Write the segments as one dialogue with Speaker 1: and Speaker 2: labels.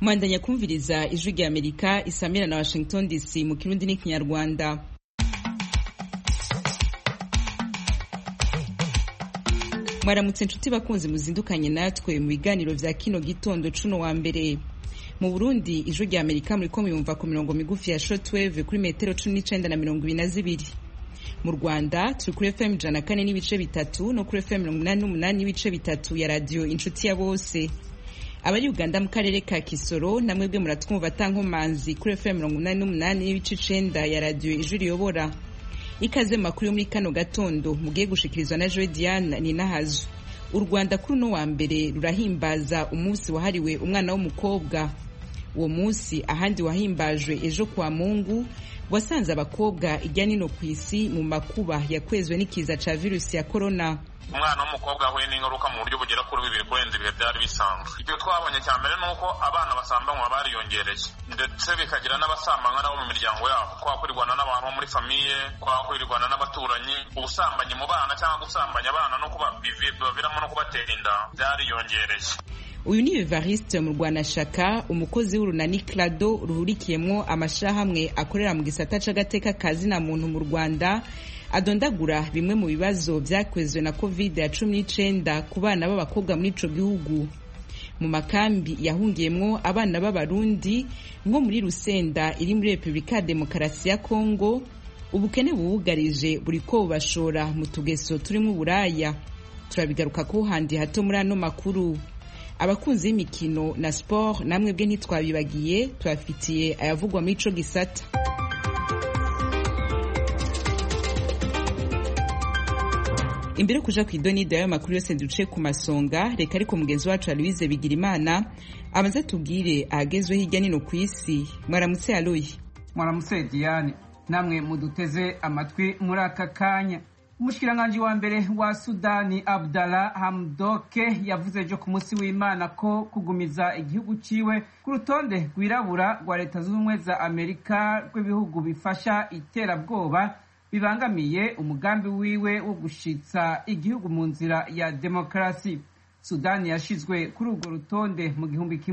Speaker 1: Mwandanya kumviriza ijwi rya Amerika isamira na Washington DC mu Kirundi n'Ikinyarwanda. Mwaramutse nshuti bakunzi muzindukanye natwe mu biganiro vya kino gitondo cuno wa mbere. Mu Burundi ijwi rya Amerika muriko muyumva ku mirongo migufi ya shortwave kuri metero 19 na 22. Mu Rwanda turi kuri FM 104 n'ibice bitatu no kuri FM 88 n'ibice bitatu ya radio Inshuti ya Bose. Abari Uganda mu karere ka Kisoro namwe bwe muratwumva tankomanzi kuri FM 88 n'ibice 9 ya radio Ijwi Riyobora. Ikaze makuru yo muri kano gatondo mugiye gushikirizwa na Joy Diane Ninahazu. U Rwanda kuri no wa mbere rurahimbaza umunsi wahariwe umwana w'umukobwa. Uwo munsi ahandi wahimbajwe ejo kwa Mungu wasanze abakobwa ijya nino kwisi mu makuba yakwezwe n'ikiza ca virusi ya corona.
Speaker 2: Umwana w'umukobwa ahuye n'ingaruka mu buryo bugera kuri bibiri kurenza ibihe byari bisanzwe. Ibyo twabonye cya mbere nuko abana basambanywa bariyongereye ndetse bikagira n'abasambanywa nabo mu miryango yabo, kwakurirwana n'abantu bo muri famiye, kwakurirwana n'abaturanyi. Ubusambanyi mu bana cyangwa gusambanya abana no kuba biviramo no kubatera inda byariyongereye.
Speaker 1: Uyu ni Evariste mu Rwanashaka, umukozi w'urunani Clado ruhurikiyemwo amashahamwe akorera mu gisata c'agateka kazi na muntu mu Rwanda, adondagura bimwe mu bibazo vyakwezwe na COVID-19 ku bana b'abakobwa muri ico gihugu. Mu makambi yahungiyemwo abana b'abarundi nko muri Rusenda iri muri Republika Demokarasi ya Kongo, ubukene bubugarije buriko bubashora mu tugeso turimo uburaya. Turabigaruka ko handi hato muri ano makuru. Abakunzi b'imikino na sport namwe bwe ntitwabibagiye, twafitiye ayavugwa muri ico gisata. Imbere kuja kw'idonida y'ayo makuru yose duce ku masonga, reka ariko mugenzi wacu Louise Bigirimana amaze tubwire ahagezwe hirya nino kw'isi. Mwaramutse Aloyi.
Speaker 3: Mwaramutse Diane, namwe muduteze amatwi muri aka kanya. Umushikiranganje wa mbere wa Sudani Abdallah Hamdoke yavuze ejo ku munsi w'Imana ko kugumiza igihugu ciwe ku rutonde rwirabura rwa Leta Zunze Ubumwe za Amerika rw'ibihugu bifasha iterabwoba bibangamiye umugambi wiwe wo gushitsa igihugu mu nzira ya demokrasi. Sudani yashizwe kuri urwo rutonde mu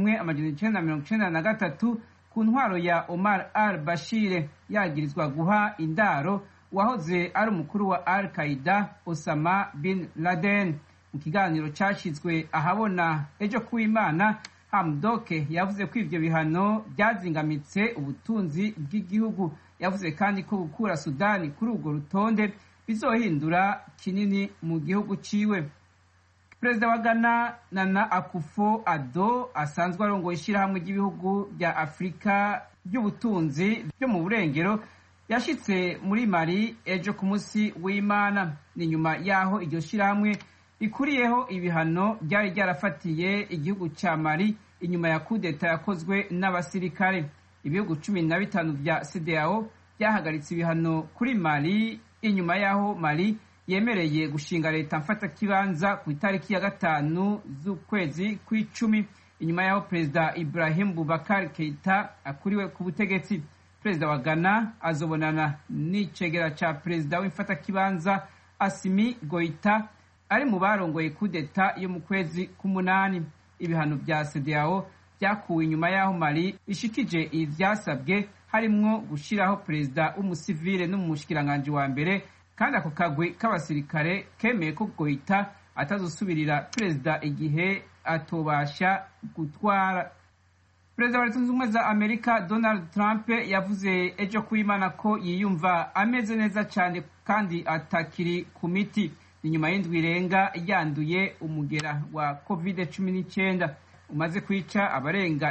Speaker 3: 1993 ku ntwaro ya Omar al-Bashir yagirizwa guha indaro wahoze ari umukuru wa Al-Qaeda Osama bin Laden. Mu kiganiro cyashizwe ahabona ejo ku Imana, Hamdoke yavuze ko ivyo bihano byazingamitse ubutunzi bw'igihugu. Yavuze kandi ko gukura Sudani kuri urwo rutonde bizohindura kinini mu gihugu ciwe. Perezida wa Ghana Nana Akufo-Addo asanzwe arongoye ishirahamwe ry'ibihugu bya Afrika by'ubutunzi byo mu burengero yashitse muri Mali ejo ku munsi w'Imana. Ni nyuma yaho iryo shirahamwe rikuriyeho ibihano byari byarafatiye igihugu ca Mali inyuma ya kudeta yakozwe n'abasirikare. Ibihugu 15 vya CEDEAO byahagaritse ibihano kuri Mali inyuma yaho Mali yemereye gushinga leta mfata kibanza ku itariki ya 5 z'ukwezi kw'icumi inyuma yaho Perezida Ibrahim Boubacar Keita akuriwe ku butegetsi. Perezida wa Ghana azobonana n'icegera ca perezida w'imfata kibanza Assimi Goïta ari mu barongoye kudeta yo mu kwezi k'umunani. Ibihano vya CEDEAO byakuwe inyuma yaho Mali ishikije ivyasabwe harimwo gushiraho perezida w'umusivile n'umushikiranganje wa mbere, kandi ako kagwi k'abasirikare kemeye ko Goïta atazosubirira perezida igihe atobasha gutwara. Perezida wa Leta Zunze Ubumwe za Amerika Donald Trump yavuze ejo ku Imana ko yiyumva ameze neza cyane kandi atakiri ku miti. Ni nyuma y'indwi irenga yanduye umugera wa COVID-19 umaze kwica abarenga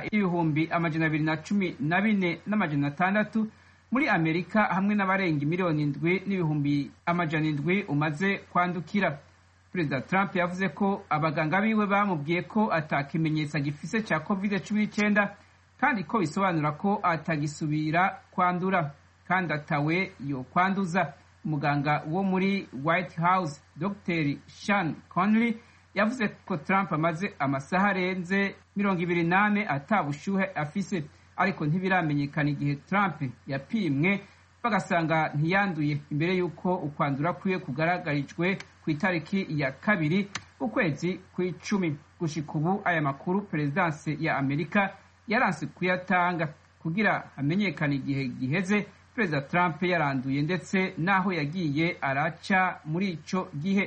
Speaker 3: 214,600 muri Amerika hamwe n'abarenga 7,700,000 umaze kwandukira. Perezida Trump yavuze ko abaganga biwe bamubwiye ko atakimenyetso gifise ca COVID-19 kandi ko bisobanura ko atagisubira kwandura kandi atawe yo kwanduza. Umuganga wo muri White House Dr. Sean Conley yavuze ko Trump amaze amasaha arenze 28 atabushuhe afise, ariko ntibiramenyekana igihe Trump yapimwe bagasanga ntiyanduye imbere yuko ukwandura kwiwe kugaragarijwe ku itariki ya 2 ukwezi kw'icumi. Gushika ubu aya makuru Perezidanse ya Amerika yaranse kuyatanga kugira hamenyekane igihe giheze perezida Trump yaranduye ndetse n'aho yagiye araca muri ico gihe.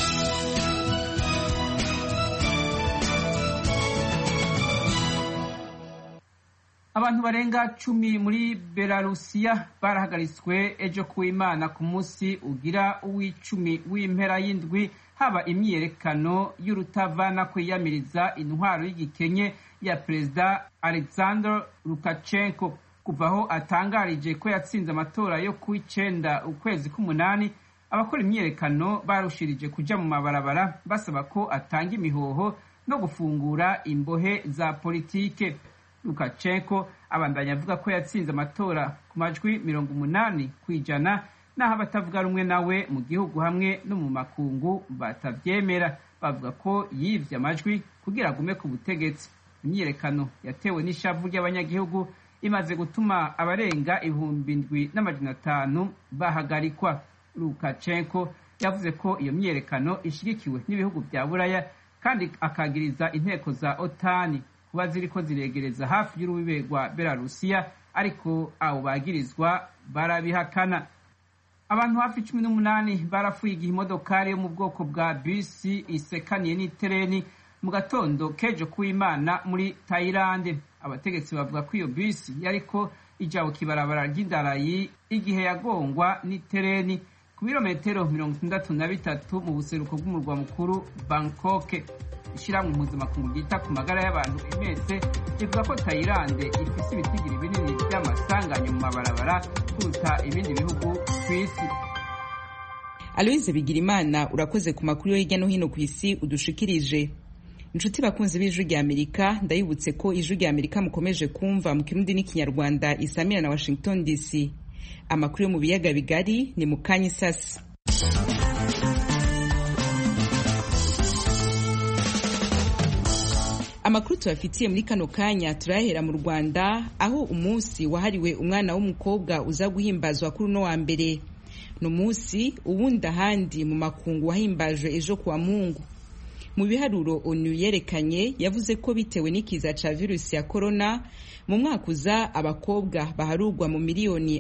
Speaker 3: Abantu barenga 10 muri Belarusiya barahagaritswe ejo kuw'Imana ku munsi ugira uw'icumi w'impera y'indwi haba imyiyerekano y'urutavana kwiyamiriza intwaro y'igikenye ya perezida Alexander Lukashenko kuva aho atangarije ko yatsinze amatora yo ku 9 ukwezi k'umunani. Abakora imyiyerekano barushirije kuja mu mabarabara basaba ko atanga imihoho no gufungura imbohe za politike. Lukashenko abandanya avuga ko yatsinze amatora ku majwi 80% naho abatavuga rumwe nawe mu gihugu hamwe no mu makungu batavyemera, bavuga ko yivye amajwi kugira agume ku butegetsi. Imyiyerekano yatewe n'ishavu ry'abanyagihugu imaze gutuma abarenga 7,500 bahagarikwa. Lukashenko yavuze ko iyo myiyerekano ishigikiwe n'ibihugu bya Buraya kandi akagiriza inteko za OTAN kuba ziriko ziregereza hafi y'urubibe rwa Belarusiya, ariko abo bagirizwa barabihakana. Abantu hafi 18 barafuye igihe imodokari yo mu bwoko bwa bisi isekaniye n'itereni mu gatondo kejo kuw'Imana muri Thailand. Abategetsi bavuga ko iyo bisi yariko ija kibarabara ry'indarayi igihe yagongwa n'itereni ku birometero 63 mu buseruko bw'umurwa mukuru Bangkok. Ishyirahamwe mpuzamakungu ryita ku magara y'abantu OMS rivuga ko Thailand ifise ibitigiri binini by'amasanganya mu mabarabara kuruta ibindi bihugu ku isi.
Speaker 1: Aloise Bigirimana, urakoze ku makuru yo hirya no hino ku isi udushikirije. Inshuti bakunzi b'Ijwi rya Amerika, ndayibutse ko Ijwi rya Amerika mukomeje kumva mu Kirundi n'Ikinyarwanda isamira na Washington DC. Amakuru yo mu biyaga bigari ni mu kanya isasi. Amakuru tubafitiye muri kano kanya turahera mu Rwanda, aho umunsi wahariwe umwana w'umukobwa uza guhimbazwa kuri no wa mbere. No munsi ubundi ahandi mu makungu wahimbajwe ejo kuwa Mungu. Mu biharuro ONU yerekanye yavuze ko bitewe n'ikiza ca virusi ya corona mu mwaka uza abakobwa baharurwa mu miliyoni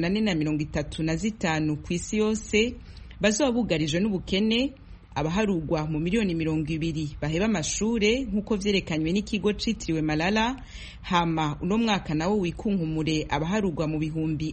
Speaker 1: 435 ku isi yose bazoba bugarije n'ubukene, abaharugwa mu miliyoni 200 baheba amashure nk'uko vyerekanywe n'ikigo citiriwe Malala. Hama uno mwaka nawo wikunkumure abaharugwa mu bihumbi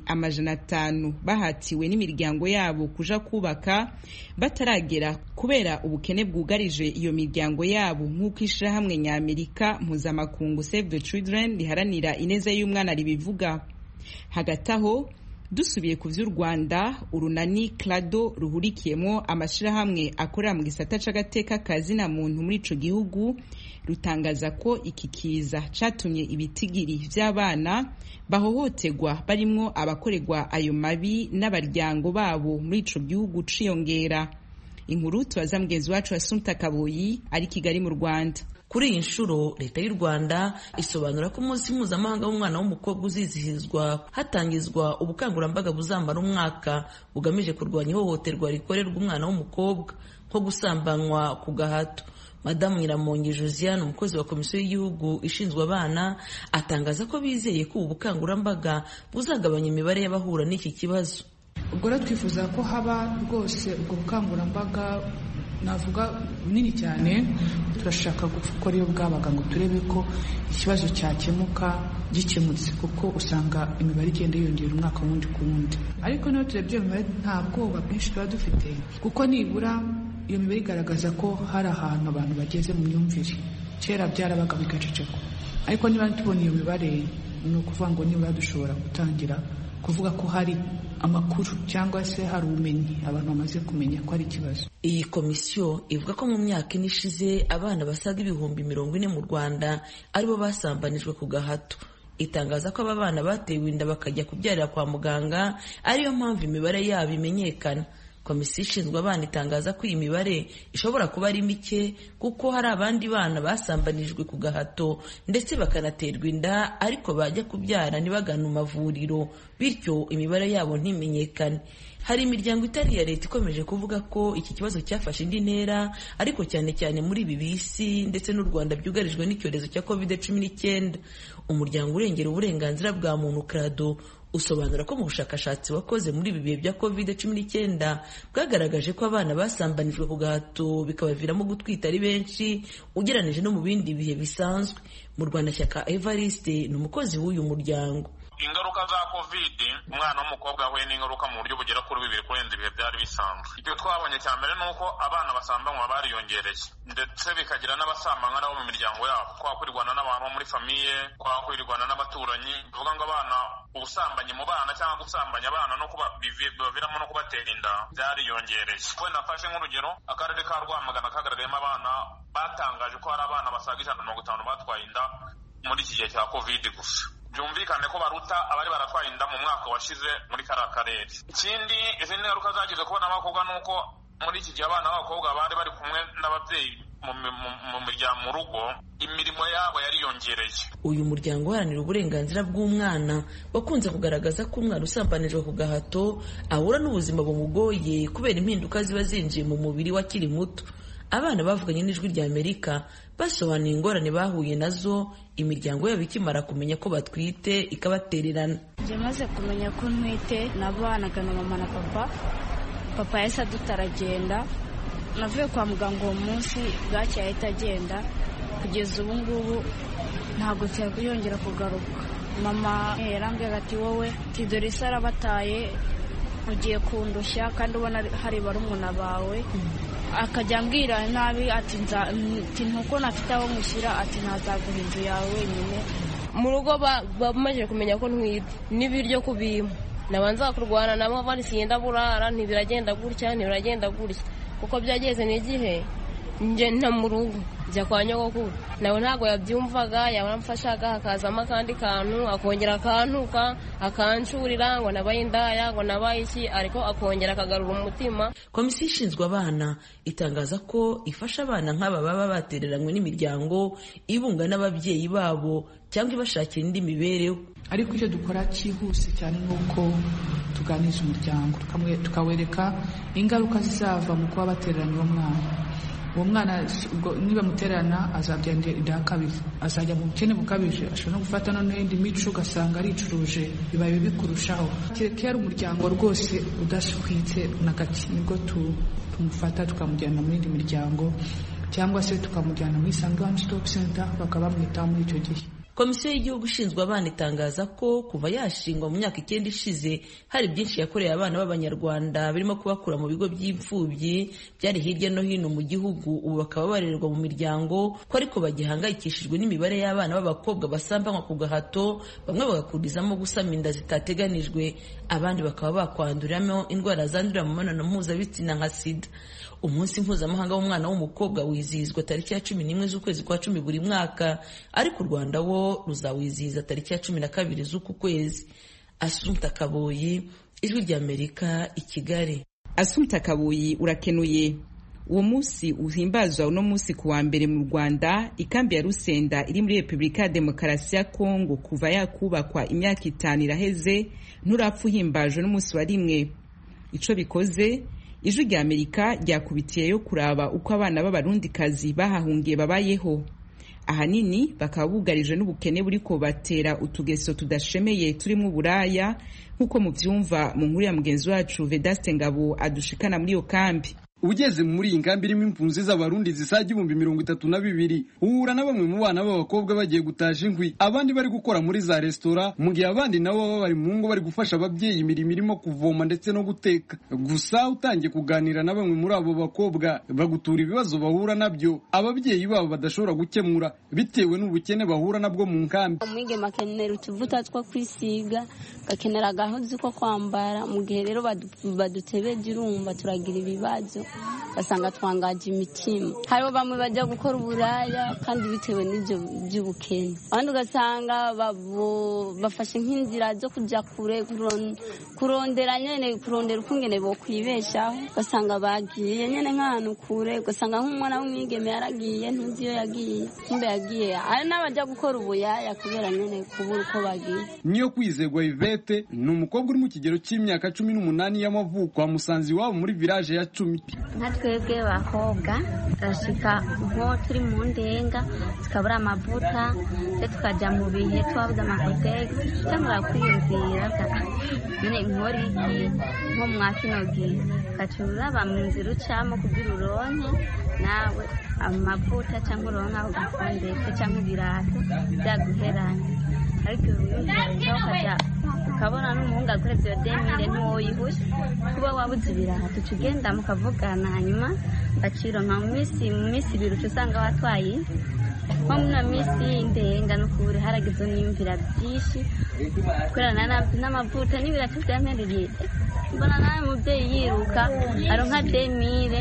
Speaker 1: 500 bahatiwe n'imiryango yabo kuja kubaka bataragera kubera ubukene bwugarije iyo miryango yabo, nk'uko ishirahamwe ny'Amerika mpuzamakungu Save the Children riharanira ineza y'umwana ribivuga. Hagati aho dusubiye ku vy'u Rwanda, urunani Clado ruhurikiyemo amashirahamwe akorera mu gisata c'agateka kazina muntu muri ico gihugu rutangaza ko iki kiza catumye ibitigiri vy'abana bahohoterwa barimwo abakorerwa ayo mabi n'abaryango babo muri ico gihugu ciyongera. Inkuru tubaza mugenzi wacu Assumpta Kaboyi ari Kigali mu Rwanda.
Speaker 4: Kuri iyi nshuro leta y'u Rwanda isobanura ko umunsi mpuzamahanga w'umwana w'umukobwa uzizihizwa hatangizwa ubukangurambaga buzamara umwaka bugamije kurwanya ihohoterwa rikorerwa umwana w'umukobwa nko gusambanywa ku gahato. Madamu Nyiramongi Josiane, umukozi wa Komisiyo y'Igihugu ishinzwe abana, atangaza ko bizeye ko ubu bukangurambaga buzagabanya imibare y'abahura n'iki kibazo.
Speaker 5: Ubwo rero twifuza ko haba rwose ubwo bukangurambaga navuga bunini cyane. Turashaka gukora iyo bwabaga ngo turebe ko ikibazo cyakemuka gikemutse, kuko usanga imibare igenda yiyongera umwaka wundi ku wundi. Ariko niyo turebye imibare nta bwoba bwinshi tuba dufite, kuko nibura iyo mibare igaragaza ko hari ahantu abantu bageze mu myumvire. Kera byarabaga bigacecekwa, ariko niba tubona iyo mibare ni ukuvuga ngo nibura dushobora gutangira kuvuga ko hari amakuru cyangwa se hari ubumenyi abantu bamaze kumenya ko ari ikibazo.
Speaker 4: Iyi komisiyo ivuga ko mu myaka ine ishize abana basaga 40,000 mu Rwanda aribo basambanijwe ku gahato. Itangaza ko aba bana batewe inda bakajya kubyarira kwa muganga, ariyo mpamvu imibare yabo imenyekana. Komisiyo ishinzwe abana itangaza ko iyi mibare ishobora kuba ari mike, kuko hari abandi bana basambanijwe ku gahato ndetse bakanaterwa inda ariko bajya kubyara ntibagane amavuriro, bityo imibare yabo ntimenyekane. Hari imiryango itari iya leta ikomeje kuvuga ko iki kibazo cyafashe indi ntera, ariko cyane cyane muri ibi bisi ndetse n'u Rwanda byugarijwe n'icyorezo cya COVID-19. Umuryango urengera uburenganzira bwa muntu CRADO usobanura ko mu bushakashatsi wakoze muri ibi bihe bya COVID-19 bwagaragaje ko abana basambanijwe ku gahato bikabaviramo gutwita ari benshi ugereranije no mu bindi bihe bisanzwe. Mu Rwanda, Shyaka Evariste ni umukozi w'uyu muryango.
Speaker 2: Ingaruka za covid umwana w'umukobwa we n'ingaruka mu buryo bugera kuri 2 kurenza ibihe byari bisanzwe. Ibyo twabonye cya mbere nuko abana basambanywa bariyongereye, ndetse bikagira n'abasambanywa nabo mu miryango yabo, kwa kwirwana n'abantu muri famiye, kwa kwirwana n'abaturanyi. Bivuga ngo abana, ubusambanyi mu bana cyangwa gusambanya abana no kuba biviramo no kubatera inda byariyongereye. Ko nafashe nk'urugero, akarere ka Rwamagana kagaragayemo abana batangaje ko hari abana basaga 150 batwaye inda muri iki gihe cya covid gusa. Byumvikane ko baruta abari baratwaye inda mu mwaka washize muri kara karere. Ikindi, izindi ngaruka zagize kubona abakobwa nuko muri iki gihe abana b'abakobwa bari bari kumwe n'ababyeyi mu miryango mu rugo, imirimo yabo yariyongereye.
Speaker 4: Uyu muryango uharanira uburenganzira bw'umwana wakunze kugaragaza ko umwana usambanijwe ku gahato ahura n'ubuzima bumugoye kubera impinduka ziba zinjiye mu mubiri wakiri muto. Abana bavuganye n'Ijwi ry'Amerika basobanuye ingorane bahuye nazo imiryango yabo ikimara kumenya ko batwite ikabatererana.
Speaker 6: Njye maze kumenya ko ntwite nabanaga na mama na papa yahise adutaragenda. Navuye kwa muganga uwo munsi bwacye yahita agenda, kugeza ubu ngubu ntabwo cyakuyongera kugaruka. Mama yarambwira ati wowe tidore isara bataye ugiye kundushya kandi ubona hari barumuna bawe, akajya ambwira nabi ati ntuko nafite aho mushyira, ati ntazaguha inzu yawe wenyine.
Speaker 7: Mu rugo bamaze kumenya ko ntwite n'ibiryo kubima, nabanza kurwana nabo bari sinda burara, ntibiragenda gutya kuko byageze n'igihe nje nta mu rugo njya kwa nyogokuru, nawe ntabwo yabyumvaga, yaramfashaga hakazamo akandi kantu, akongera akantuka akancurira ngo nabaye indaya ngo nabaye iki, ariko akongera akagarura umutima.
Speaker 4: Komisiyo ishinzwe abana itangaza ko ifasha abana nk'aba baba batereranywe n'imiryango ibunga n'ababyeyi babo cyangwa ibashakira indi mibereho.
Speaker 5: Ariko icyo dukora cyihuse cyane nuko tuganiza umuryango tukawereka ingaruka zizava mu kuba batereranywe uwo mwana niba muterana azabyandira inda kabiri, azajya mu bukene bukabije, ashobora no gufata n'indi mico ugasanga aricuruje, bibaye bikurushaho. Kera umuryango rwose udashwitse na gake nibwo tumufata tukamujyana mu yindi miryango cyangwa se tukamujyana muri Isange One Stop Center bakaba bamwitaho muri icyo gihe.
Speaker 4: Komisiyo y'igihugu ishinzwe abana itangaza ko kuva yashingwa mu myaka 9 ishize hari byinshi yakoreye abana b'Abanyarwanda birimo kubakura mu bigo by'imfubyi byari hirya no hino mu gihugu, ubu bakaba barererwa mu miryango, ko ariko bagihangayikishijwe n'imibare y'abana b'abakobwa basambanywa ku gahato, bamwe bagakurizamo gusama inda zitateganijwe, abandi bakaba bakwanduriramo indwara zandurira mu mibonano mpuzabitsina nka sida. Umunsi mpuzamahanga w'umwana w'umukobwa wizihizwa tariki ya 11 z'ukwezi kwa 10 buri mwaka, ariko u Rwanda wo ruzawizihiza tariki ya 12 z'uku kwezi. Assumpta Kaboyi, Ijwi ry'Amerika, i Kigali.
Speaker 1: Assumpta Kaboyi, urakenuye. Uwo munsi uhimbazwa uno munsi ku wa mbere mu Rwanda, ikambi ya Rusenda iri muri Repubulika ya Demokarasi ya Kongo kuva yakubakwa imyaka 5 iraheze, nturapfa uhimbajwe n'umunsi wa rimwe. Ico bikoze, Ijwi ry'Amerika ryakubitiyeyo kuraba uko abana b'abarundikazi bahahungiye babayeho. Ahanini bakaba bugarije n'ubukene buriko batera utugeso tudashemeye turimo uburaya, nk'uko muvyumva mu nkuru ya mugenzi wacu Vedaste Ngabo adushikana muri iyo kambi.
Speaker 8: Ugeze muri iyi nkambi irimo impunzi z'abarundi zisaga 32,000 uhura na bamwe mu bana b'abakobwa bagiye gutaja inkwi, abandi bari gukora muri za restaurant, mu gihe abandi nabo baba bari mu ngo bari gufasha ababyeyi imirimo irimo kuvoma ndetse no guteka. Gusa utangiye kuganira na bamwe muri abo bakobwa bagutura ibibazo bahura nabyo ababyeyi babo badashobora gukemura bitewe n'ubukene bahura nabwo mu nkambi.
Speaker 6: Umwige makenera utuvuta two kwisiga, gakenera gahozi ko kwambara, mu gihe rero badutebeje urumva turagira ibibazo.
Speaker 9: basanga twangaje imitima. Hariho bamwe bajya gukora uburaya kandi bitewe n'ibyo by'ubukene, abandi ugasanga bafashe nk'inzira zo kujya kure kurondera ukungene bokwibeshaho, ugasanga bagiye nyene nk'ahantu kure, ugasanga nk'umwana w'umwigeme yaragiye ntuzi iyo yagiye, kumbe yagiye. Hari n'abajya gukora ubuyaya kubera nyene kubura uko bagiye.
Speaker 8: Niyo Kwizerwa Yvette ni umukobwa uri mu kigero cy'imyaka 18 y'amavuko wa Musanzi wabo muri village ya 10.
Speaker 9: Twebwe bakobwa turashika nko turi mu ndenga tukabura amavuta tukajya mu bihe twabuze amakotegisi cyangwa kwiyumvira nyine inkori nko mwakino gihe kacura bamwinzira ucamo kugira uronke nawe amavuta cyangwa uronka ugafondeka cyangwa ibirato byaguheranye, ariko ukajya ukabona n'umuhungu akora ibyo demire ntiwoyihushe kuba wabuze ibirato tugenda mukavugana, hanyuma bacironka mu minsi ibiri usanga watwaye nko muri minsi y'indenga n'ukuri haragize n'imvira byinshi kubera n'amavuta n'ibirato byampereye, mbona nawe mubyeyi yiruka aronka demire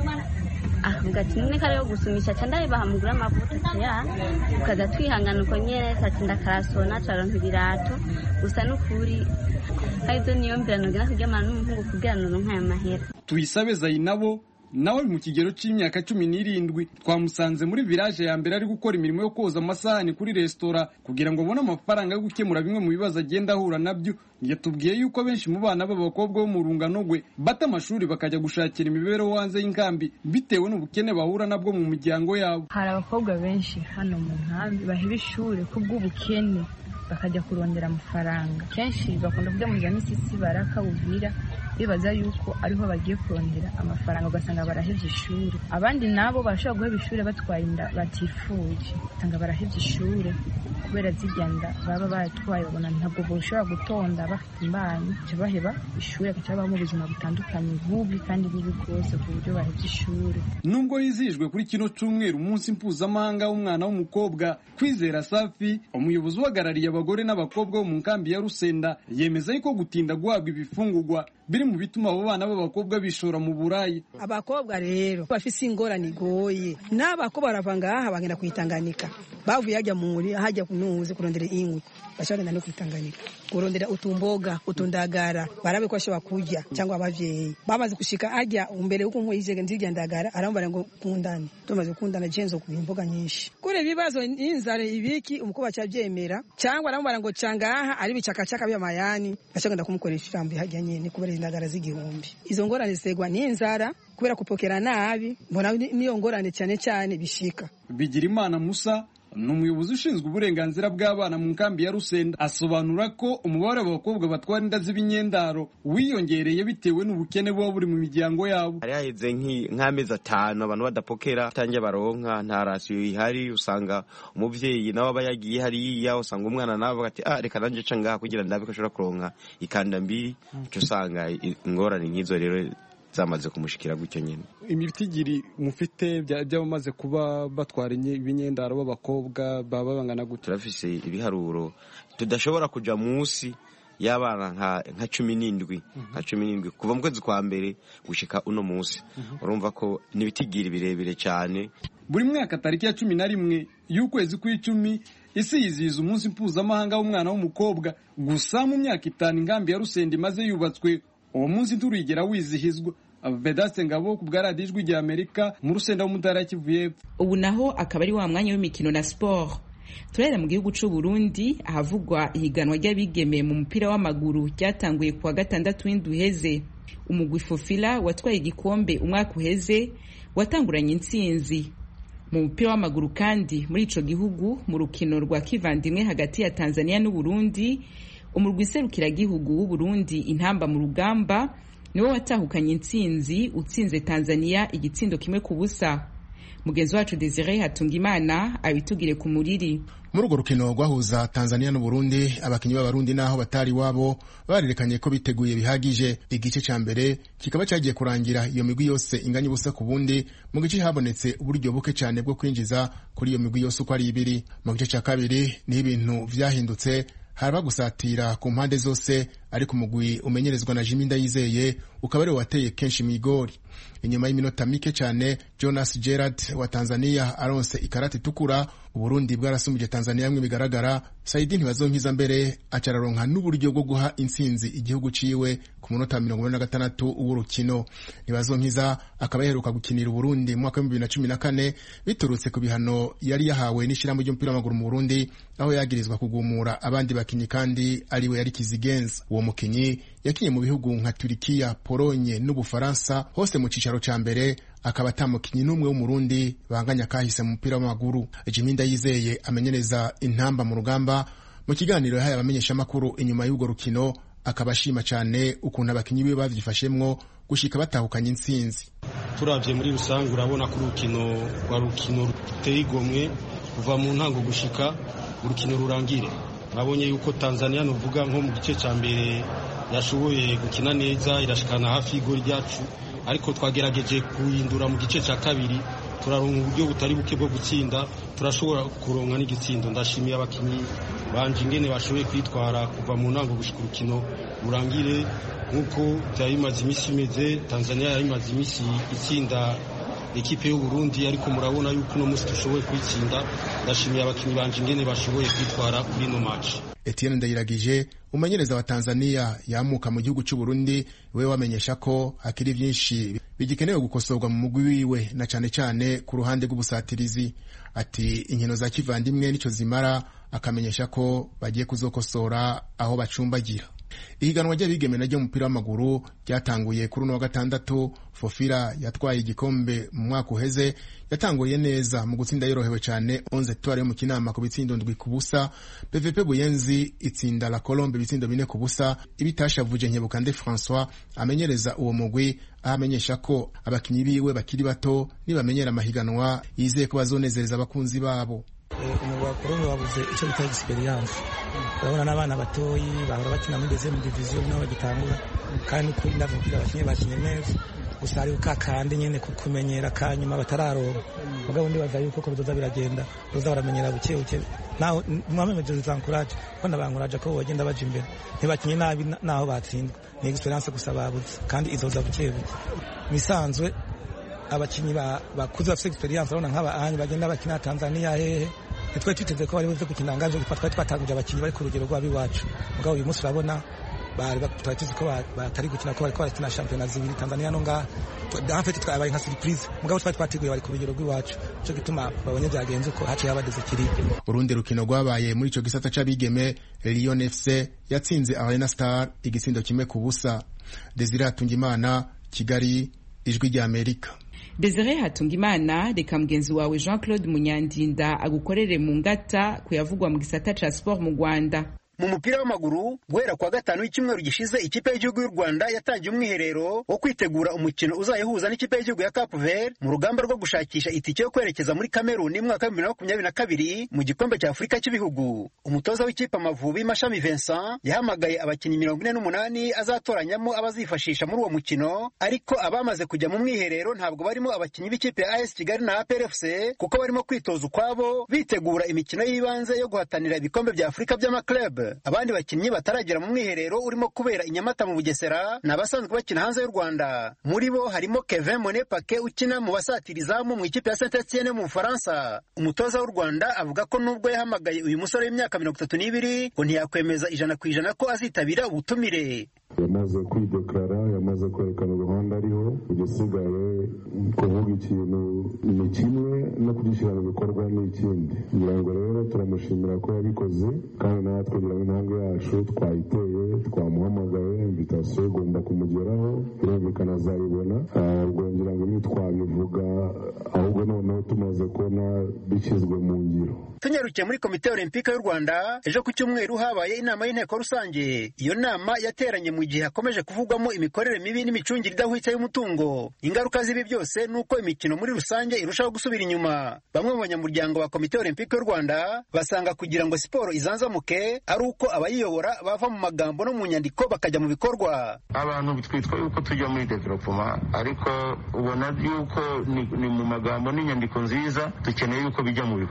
Speaker 9: avuga ati none kare yo gusumisha cyane bahamugura amavuta cyane ukaza twihangana uko nyene satinda karasona caronka ibirato gusa n'ukuri haizo niyo mbirano gina kuryamana n'umuhungu kugira ngo nkaya mahera.
Speaker 8: Tuyisabe Zainabo nawe mu kigero cy'imyaka 17 twamusanze muri village ya mbere ari gukora imirimo yo koza amasahani kuri restaurant kugira ngo abone amafaranga yo gukemura bimwe mu bibazo agenda ahura nabyo. Yatubwiye yuko benshi mu bana b'abakobwa bo mu rungano rwe bata amashuri bakajya gushakira imibereho hanze y'inkambi bitewe n'ubukene bahura nabwo mu miryango yabo.
Speaker 10: Hari abakobwa benshi hano mu nkambi baheba ishuri kubw'ubukene bakajya kurondera amafaranga, kenshi bakunda kujya mu za misisi baraka Uvira bibaza yuko ariho bagiye kurondera amafaranga, ugasanga barahevye ishuri. Abandi nabo bashobora guheba ishuri batwaye inda batifuje, usanga barahevye ishuri kubera zigenda baba batwaye, babona ntabwo boshobora gutonda bafite imbanyi, baheba ishuri akaca mu buzima butandukanye bubi kandi bibi rwose ku buryo bahevye ishuri.
Speaker 8: Nubwo yizihijwe kuri kino cyumweru umunsi mpuzamahanga w'umwana w'umukobwa, Kwizera Safi umuyobozi uhagarariye abagore n'abakobwa bo mu nkambi ya Rusenda yemeza yuko gutinda guhabwa ibifungurwa biri mu bituma abo bana b'abakobwa bishora mu burayi.
Speaker 11: Abakobwa rero bafise ingorane igoye, n'abakobwa baravanga aha bagenda kwitanganika, bavuye hajya muri hajya kunuze kurondera inkwi, bashagenda no kwitanganika kurondera utumboga utundagara barabe ko ashobora kurya cyangwa abavyeyi bamaze gushika hajya umbere uko nkwe yije nzirya ndagara arambara ngo kundane, tumaze kundana jenzo ku imboga nyinshi kure bibazo inzare ibiki umukobwa cyavyemera cyangwa arambara ngo cangaha ari bicakacaka byamayani bashagenda kumukoresha ijambo hajya nyene kubera indagara z'igihumbi. Izo ngorane segwa n'inzara kubera kupokera nabi, mbona niyo ngorane cyane bishika.
Speaker 8: Bigirimana Musa n'umuyobozi ushinzwe uburenganzira bw'abana mu nkambi ya Rusenda asobanura ko umubare w'abakobwa batwara inda z'ibinyendaro wiyongereye bitewe n'ubukene buba buri mu miryango yabo.
Speaker 12: Hari haheze nk'amezi 5 abantu badapokera tangiye baronka nta rasiyo ihari, usanga umuvyeyi nawe aba yagiye hariya, usanga umwana nawe ati reka nanje ca ngaha kugira ndabe ko ashobora kuronka ikanda mbiri, cyo usanga ingorane nk'izo rero zamaze kumushikira gutyo nyene.
Speaker 8: Imitigiri mufite byabamaze kuba batwara ibinyendaro b'abakobwa baba bangana gute?
Speaker 12: Turafise ibiharuro tudashobora kuja munsi y'abana nka 17 kuva mu kwezi kwa mbere gushika uno munsi. Urumva ko nibitigiri birebire cyane.
Speaker 8: Buri mwaka tariki ya 11 y'ukwezi kw'icumi isi yizihiza umunsi mpuzamahanga w'umwana w'umukobwa. Gusa mu myaka 5 inkambi ya Rusenda imaze yubatswe uwo munsi turigera wizihizwa. Vedaste Ngabo ku bwa Radio Ijwi ry'Amerika mu Rusenda mu Ntara ya Kivu y'Epfo.
Speaker 1: Ubu naho akaba ari wa mwanya w'imikino na sport. Turera mu gihugu c'u Burundi ahavugwa ihiganwa ry'abigeme mu mupira w'amaguru ryatanguye kuwa gatandatu w'indwi heze. Umugwi Fofila watwaye igikombe umwaka uheze watanguranye intsinzi. Mu mupira w'amaguru kandi muri ico gihugu mu rukino rwa kivandimwe hagati ya Tanzania n'u Burundi, umurwi serukiragihugu w'u Burundi intamba mu rugamba niwo watahukanye intsinzi utsinze Tanzania igitsindo kimwe ku busa. Mugenzi wacu Desire Hatungimana abitugire ku muriri.
Speaker 13: Muri urwo rukino rwahuza Tanzania n'u Burundi, abakinyi b'abarundi naho batari wabo barerekanye ko biteguye bihagije. Igice ca mbere kikaba cyagiye kurangira iyo migwi yose inganya ubusa ku bundi, mu gice habonetse uburyo buke cyane bwo kwinjiza kuri iyo migwi yose uko ari ibiri. Mu gice ca kabiri ni ibintu vyahindutse, haraba gusatira ku mpande zose, ariko umugwi umenyerezwa na Jimmy Ndayizeye ukaba ari wateye kenshi mwigori. Inyuma y'iminota mike cyane Jonas Gerard wa Tanzania aronse ikarata itukura, Uburundi bwarasumbije Tanzania mwe bigaragara. Saidi Ntibazonkiza mbere acararonka n'uburyo bwo guha intsinzi igihugu ciwe ku munota 46 w'urukino. Ntibazonkiza akaba yaheruka gukinira Uburundi mu mwaka wa 2014 biturutse ku bihano yari yahawe n'ishirahamwe ry'umupira w'amaguru mu Burundi, aho yagirizwa kugumura abandi bakinyi kandi ariwe yari kizigenza. Uwo mukinyi yakinye mu bihugu nka Turikiya, Polonye n'Ubufaransa, hose mu cicaro ca mbere, akaba atamukinyi n'umwe w'umurundi banganya kahise mu mupira w'amaguru. Jimmy Ndayizeye amenyereza intamba mu rugamba mu kiganiro yahaye abamenyesha makuru inyuma y'urwo rukino, akaba ashima cyane ukuntu abakinyi be bavyifashemwo gushika batahukanye intsinzi.
Speaker 14: Turavye muri rusange urabona ko urukino ruteye igomwe kuva mu ntango gushika urukino rurangire. Nabonye yuko Tanzania nuvuga nko mu gice ca mbere yashoboye gukina neza, irashikana hafi y'igori ryacu, ariko twagerageje kuhindura mu gice ca kabiri, turaronka uburyo butari buke bwo gutsinda, turashobora kuronka n'igitsindo. Ndashimiye abakinyi banje ingene bashoboye kwitwara kuva mu ntango gushika urukino rurangire. Nkuko byari bimaze imisi imeze, Tanzania yari imaze imisi itsinda ekipe y'u Burundi, ariko murabona yuko uno musi dushoboye kwitsinda. Ndashimiye abakinyi banje ingene bashoboye kwitwara kuri ino match.
Speaker 13: Etienne Ndayiragije umenyereza wa Tanzania yamuka mu gihugu cy'u Burundi, we wamenyesha ko hakiri byinshi bigikenewe gukosorwa mu mugwi wiwe, na cyane cyane ku ruhande rw'ubusatirizi. Ati inkino za kivandimwe nico zimara, akamenyesha ko bagiye kuzokosora aho bacumbagira. Ihiganwa ry'abigeme naryo mu mupira w'amaguru ryatanguye kuri uno wa gatandatu. Fofira yatwaye igikombe mu mwaka uheze, yatanguriye neza mu gutsinda yorohewe cyane 11 twari mu kinama ku bitsindo ndwi ku busa. PVP Buyenzi itsinda la Colombe bitsindo 4 ku busa. Ibitashavuje Nkebukande François amenyereza uwo mugwi, ahamenyesha ko abakinyi biwe bakiri bato nibamenyera amahiganwa yizeye ko bazonezereza abakunzi babo.
Speaker 15: Umugwi wabuze icyo bita experience. Urabona n'abana batoyi bahora bakina muri deuxième division nabo bagitangura, kandi kuri ndavugira abakinyi bakinye neza, gusa ari ukakandi nyene kukumenyera kanyuma batararonka. Mugabo ndi baza yuko ko bizoza biragenda, bizoza baramenyera buke buke. Naho mwamemeje zancourage, bana bankuraje ko bagenda baje imbere. Ntibakinye nabi naho batsindwa. Ni experience gusa babuze, kandi izoza buke buke. Misanzwe abakinyi bakuze bafite experience, urabona nk'aba anyi bagenda bakina Tanzania hehe, nitwe twiteze ko bari buze gukina nganje, twari twatanguje abakinyi bari ku rugero rw'abiwacu. Mugabo uyu munsi urabona bari batatuzi ko batari gukina, ko bari bakina championnat zibiri Tanzania no nga hafite twabaye nka surprise. Mugabo twari twatiguye bari ku rugero rw'iwacu, cyo gituma babonye byagenze ko haciye abadeze kirike.
Speaker 13: Urundi rukino rwabaye muri ico gisata c'abigeme, Lyon FC yatsinze Arena Star igitsindo kimwe ku busa. Desire Hatungimana, Kigali, Ijwi rya Amerika.
Speaker 1: Desire Hatungimana, reka mugenzi wawe Jean-Claude Munyandinda agukorere mu ngata kuyavugwa mu gisata ca sport mu Rwanda.
Speaker 16: Mu mupira w'amaguru, guhera kwa gatanu w'icyumweru gishize, ikipe y'igihugu y'u Rwanda yatangiye umwiherero wo kwitegura umukino uzayihuza n'ikipe y'igihugu ya Cape Verde mu rugamba rwo gushakisha itike yo kwerekeza muri Cameroon mu mwaka wa 2022 mu gikombe cya Afurika cy'ibihugu. Umutoza w'ikipe Amavubi Mashami Vincent yahamagaye abakinnyi 48 azatoranyamo abazifashisha muri uwo mukino, ariko abamaze kujya mu mwiherero ntabwo barimo abakinnyi b'ikipe ya AS Kigali na APR FC, kuko barimo kwitoza ukwabo bitegura imikino y'ibanze yo guhatanira ibikombe bya Afurika by'amaklub. Abandi bakinnyi bataragera mu mwiherero urimo kubera i Nyamata mu Bugesera n'abasanzwe bakina hanze y'u Rwanda. Muri bo harimo Kevin Monepake ukina mu basatirizamu mu ikipe ya Saint-Etienne mu Bufaransa. Umutoza w'u Rwanda avuga ko nubwo yahamagaye uyu musore w'imyaka 32 ngo ntiyakwemeza 100% ko azitabira ubutumire.
Speaker 17: Yamaze kwideklara, yamaze kwerekana uruhande ariho, igisigaye kuvuga ikintu ni kimwe no kugishyira mu bikorwa ni ikindi. Ngira ngo rero turamushimira ko yabikoze, kandi natwe kugira ngo intambwe yacu twayiteye, twamuhamagaye, invitation igomba kumugeraho, birumvikana azayibona. Ubwo ngira ngo ntitwabivuga, ahubwo noneho tumaze kubona bishyizwe mu ngiro.
Speaker 16: Tunyarukiye muri komite olympique y'u Rwanda, ejo ku cyumweru habaye inama y'inteko rusange. Iyo nama yateranye mu gihe hakomeje kuvugwamo imikorere mibi n'imicungire idahwitse y'umutungo. Ingaruka z'ibi byose nuko imikino muri rusange irushaho gusubira inyuma. Bamwe mu banyamuryango ba komite olympique y'u Rwanda basanga kugira ngo siporo izanzamuke ari uko abayiyobora bava mu magambo no mu nyandiko bakajya mu bikorwa.
Speaker 2: Abantu bitwitwa yuko tujya muri development, ariko ubona yuko
Speaker 18: ni mu magambo n'inyandiko nziza, dukeneye yuko bijya mu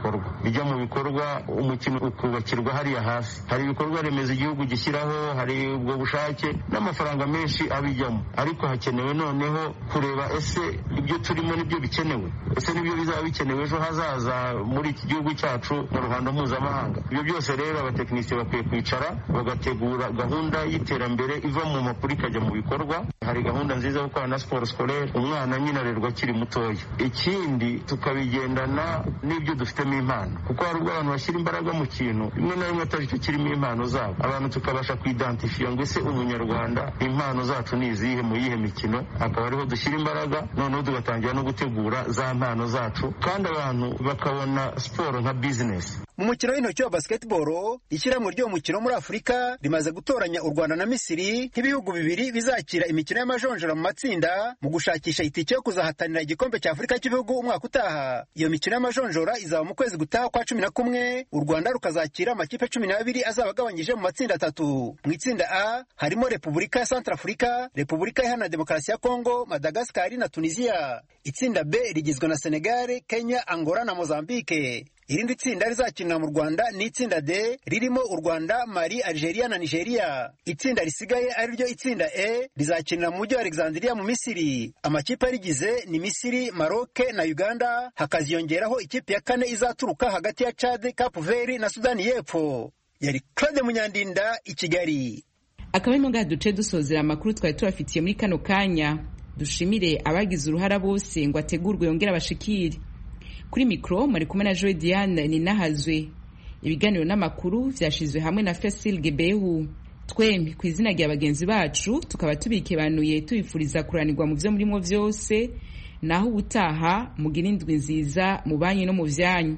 Speaker 18: bikorwa, umukino ukubakirwa hariya hasi. Hari ibikorwa remezo igihugu gishyiraho, hari ubwo bushake n'amafaranga menshi abijyamo, ariko hakenewe noneho kureba ese ibyo turimo nibyo bikenewe, ese nibyo bizaba bikenewe ejo hazaza muri iki gihugu cyacu mu ruhando mpuzamahanga. Ibyo byose rero abatekinisiye bakwiye kwicara bagategura gahunda y'iterambere iva mu makuru ikajya mu bikorwa. Hari gahunda nziza yo gukora na sport scolaire, umwana nyine arerwa akiri mutoya. Ikindi tukabigendana n'ibyo dufitemo impano, kuko hari ubwo abantu bashyira imbaraga mu kintu rimwe na rimwe atari cyo kirimo impano zabo. Abantu tukabasha kuidentifia ngo ese umunyarwanda impano zacu ni izihe, mu yihe mikino, akaba ariho dushyira imbaraga, noneho tugatangira no gutegura za mpano zacu, kandi abantu bakabona siporo nka business.
Speaker 16: Mu mukino w'intoki wa basketball, ishyirahamwe ry'uwo mukino muri Afurika rimaze gutoranya u Rwanda na Misiri nk'ibihugu bibiri bizakira imikino y'amajonjora mu matsinda mu gushakisha itike yo kuzahatanira igikombe cya Afurika cy'ibihugu umwaka utaha. Iyo mikino y'amajonjora izaba mu kwezi gutaha kwa 11. U Rwanda rukazakira amakipe 12 azaba agabanyije mu matsinda 3. Mu itsinda A harimo Repubulika ya Centrafrica, Repubulika Iharanira Demokarasi ya Kongo, Madagascar na Tunisia. Itsinda B rigizwe na Senegal, Kenya, Angola na Mozambique. Irindi tsinda rizakinira mu Rwanda ni itsinda D ririmo u Rwanda, Mali, Algeria na Nigeria. Itsinda risigaye ari ryo itsinda E rizakinira mu mujyi wa Alexandria mu Misiri. Amakipe arigize ni Misiri, Maroc na Uganda, hakaziyongeraho ikipe ya kane izaturuka hagati ya Chad, Cape Verde na Sudani y'Epfo. Yari Claude Munyandinda i Kigali.
Speaker 1: Akabemo nga duce dusozera amakuru twari tubafitiye muri kano kanya. Dushimire abagize uruhara bose ngo ategurwe yongera bashikire. Kuri mikro muri kumwe na Joy Diane Ninahazwe. Ibiganiro n'amakuru vyashizwe hamwe na Fasil Gebehu. Twembi ku izina rya bagenzi bacu tukaba tubikebanuye tubifuriza kuranirwa mu byo murimo vyose, naho ubutaha mugira indwi nziza mu banyu no mu vyanyu.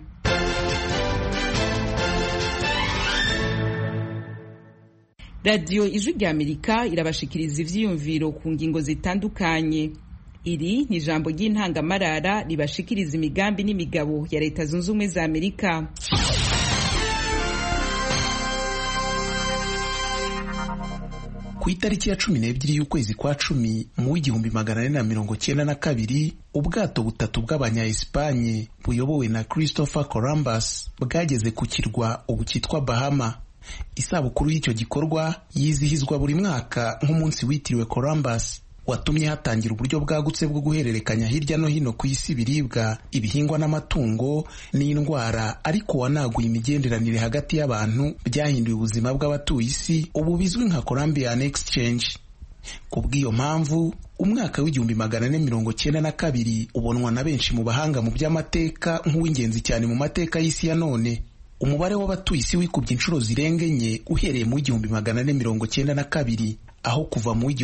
Speaker 1: Radio Ijwi rya Amerika irabashikiriza ivyiyumviro ku ngingo zitandukanye. Iri ni ijambo ry'intangamarara ribashikiriza imigambi n'imigabo ya Leta Zunze Ubumwe za Amerika.
Speaker 19: Ku itariki ya 12 y'ukwezi kwa 10 mu 1492, ubwato butatu bw'abanya Espanye buyobowe na Christopher Columbus bwageze ku kirwa ubu cyitwa Bahama. Isabukuru y'icyo gikorwa yizihizwa buri mwaka nk'umunsi witiriwe Columbus, watumye hatangira uburyo bwagutse bwo guhererekanya hirya no hino ku isi ibiribwa, ibihingwa n'amatungo n'indwara, ariko wanaguye imigenderanire hagati y'abantu, byahinduye ubuzima bw'abatuye isi, ubu bizwi nka Columbian Exchange. Kubw'iyo mpamvu umwaka w'1492 ubonwa na benshi mu bahanga mu by'amateka nk'uw'ingenzi cyane mu mateka y'isi ya none. Umubare w'abatuye isi wikubye inshuro zirenga enye uhereye mu 1492, aho kuva mu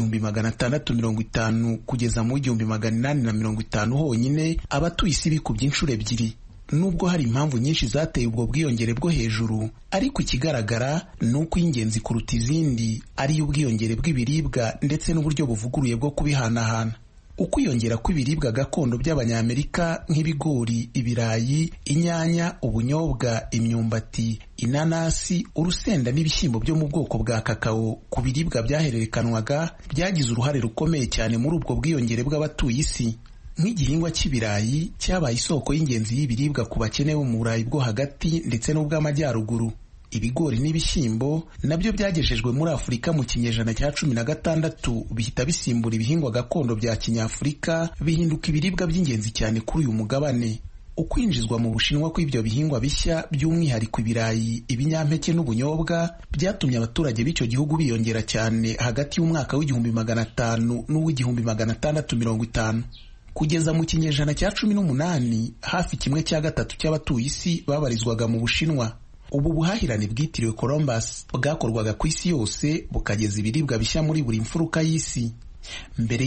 Speaker 19: 1650 kugeza mu 1850 honyine abatuye isi bikubye inshuro ebyiri. Nubwo hari impamvu nyinshi zateye ubwo bwiyongere bwo hejuru, ariko ikigaragara ni uko ingenzi kuruta izindi ari ubwiyongere bw'ibiribwa ndetse n'uburyo buvuguruye bwo kubihanahana. Ukwiyongera kw'ibiribwa gakondo by'Abanyamerika nk'ibigori, ibirayi, inyanya, ubunyobwa, imyumbati, inanasi, urusenda n'ibishyimbo byo mu bwoko bwa kakao ku biribwa byahererekanwaga byagize uruhare rukomeye cyane muri ubwo bwiyongere bw'abatuye isi. Nk'igihingwa cy'ibirayi cyabaye isoko y'ingenzi y'ibiribwa ku bakene bo mu Burayi bwo hagati ndetse n'ubw'amajyaruguru. Ibigori n'ibishyimbo nabyo byagejejwe muri Afurika mu kinyejana cya 16 bihita bisimbura ibihingwa gakondo bya Kinyafurika, bihinduka ibiribwa by'ingenzi cyane kuri uyu mugabane. Ukwinjizwa mu Bushinwa kw'ibyo bihingwa bishya by'umwihariko ibirayi, ibinyampeke n'ubunyobwa byatumye abaturage b'icyo gihugu biyongera cyane hagati y'umwaka w'1500 n'uw'1650. Kugeza mu kinyejana cya 18 hafi 1/3 cy'abatuye isi babarizwaga mu Bushinwa. Ubu buhahirane bwitiriwe Columbus bwakorwaga ku isi yose bukageza ibiribwa bishya muri buri mfuruka y'isi. Mbere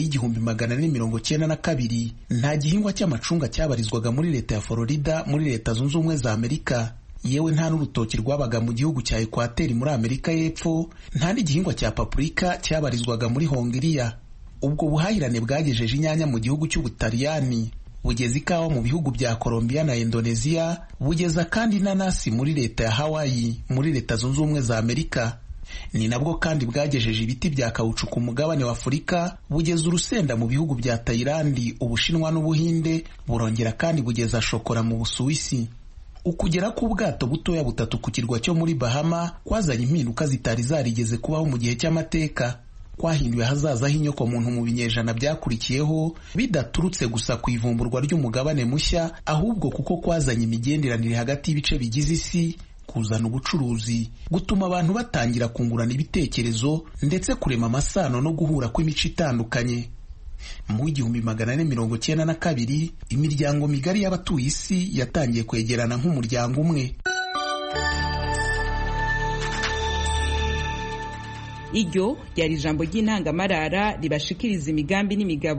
Speaker 19: y'1492 nta gihingwa cy'amacunga cyabarizwaga muri leta ya Florida muri Leta Zunze Ubumwe za Amerika. Yewe nta n'urutoki rwabaga mu gihugu cya Ekwateri muri Amerika y'Epfo, nta n'igihingwa cya paprika cyabarizwaga muri Hongiriya. Ubwo buhahirane bwagejeje inyanya mu gihugu cy'Ubutaliyani, bugeza ikawa mu bihugu bya Colombia na Indonesia, bugeza kandi inanasi muri leta ya Hawaii muri Leta Zunze Ubumwe za Amerika. ni nabwo kandi bwagejeje ibiti bya kawucu ku mugabane wa Afurika, bugeza urusenda mu bihugu bya Tayilandi, Ubushinwa n'Ubuhinde, burongera kandi bugeza shokora mu Busuwisi. Ukugera k'ubwato butoya butatu ku kirwa cyo muri Bahama kwazanye impinduka zitari zarigeze kubaho mu gihe cy'amateka. Kwahinduye ahazaza h'inyoko muntu mu binyejana byakurikiyeho, bidaturutse gusa ku ivumburwa ry'umugabane mushya, ahubwo kuko kwazanye imigenderanire hagati y'ibice bigize isi, kuzana ubucuruzi, gutuma abantu batangira kungurana ibitekerezo ndetse kurema amasano no guhura kw'imico itandukanye. Mu 1492 imiryango migari y'abatuye isi yatangiye kwegerana nk'umuryango umwe.
Speaker 1: Iryo ryari ijambo ry'intangamarara ribashikiriza imigambi n'imigabo